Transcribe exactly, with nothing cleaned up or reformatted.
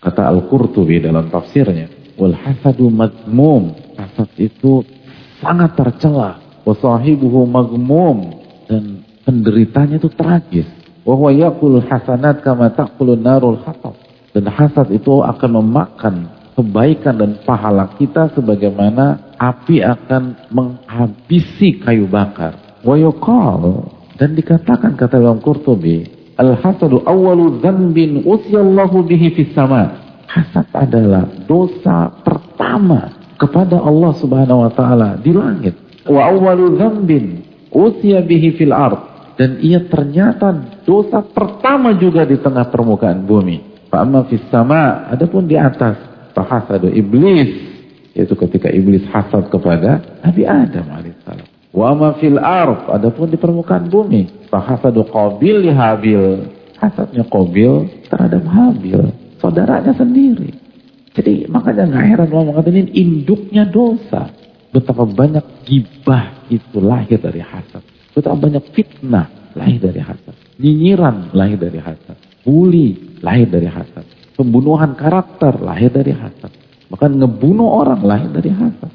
Kata Al-Qurtubi dalam tafsirnya, wal hasadu madmum, hasad itu sangat tercela, wa sahibuhu magmum, dan penderitanya itu tragis. Wa huwa yaqulu hasanat kama taqulu narul hatab. Dan hasad itu akan memakan kebaikan dan pahala kita sebagaimana api akan menghabisi kayu bakar. Wa yuqal, dan dikatakan kata Imam Qurtubi, al-hasadu awwalu dzanbin usyallahu bihi fis sama. Hasad adalah dosa pertama kepada Allah Subhanahu wa taala di langit. Wa awwalu dzanbin usya bihi fil ard, dan ia ternyata dosa pertama juga di tengah permukaan bumi. Fa amma fis sama, adapun di atas, fa hasadu iblis, yaitu ketika iblis hasad kepada Nabi Adam alaihissalam. Wa amma fil ard, adapun di permukaan bumi, fa hasadu Qabil li Habil, hasadnya Qabil terhadap Habil, saudaranya sendiri. Jadi makanya nggak heran Allah mengatakan ini induknya dosa. Betapa banyak gibah itu lahir dari hasad. Betapa banyak fitnah lahir dari hasad. Nyinyiran lahir dari hasad. Bully lahir dari hasad. Pembunuhan karakter lahir dari hasad. Bahkan ngebunuh orang lahir dari hasad.